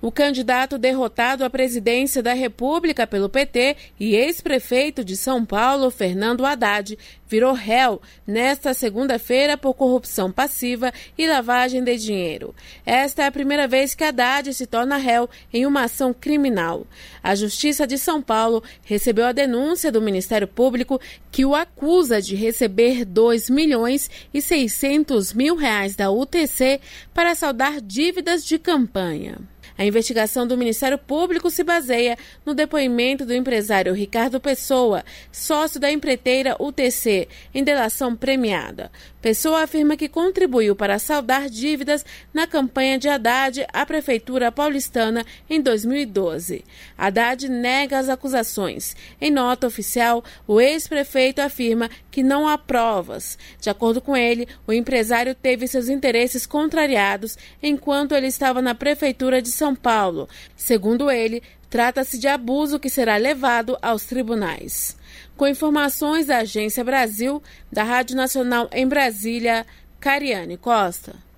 O candidato derrotado à presidência da República pelo PT e ex-prefeito de São Paulo, Fernando Haddad, virou réu nesta segunda-feira por corrupção passiva e lavagem de dinheiro. Esta é a primeira vez que Haddad se torna réu em uma ação criminal. A Justiça de São Paulo recebeu a denúncia do Ministério Público que o acusa de receber R$2.600.000 da UTC para saldar dívidas de campanha. A investigação do Ministério Público se baseia no depoimento do empresário Ricardo Pessoa, sócio da empreiteira UTC, em delação premiada. Pessoa afirma que contribuiu para saldar dívidas na campanha de Haddad à Prefeitura paulistana em 2012. Haddad nega as acusações. Em nota oficial, o ex-prefeito afirma que não há provas. De acordo com ele, o empresário teve seus interesses contrariados enquanto ele estava na Prefeitura de São Paulo. Segundo ele, trata-se de abuso que será levado aos tribunais. Com informações da Agência Brasil, da Rádio Nacional em Brasília, Cariane Costa.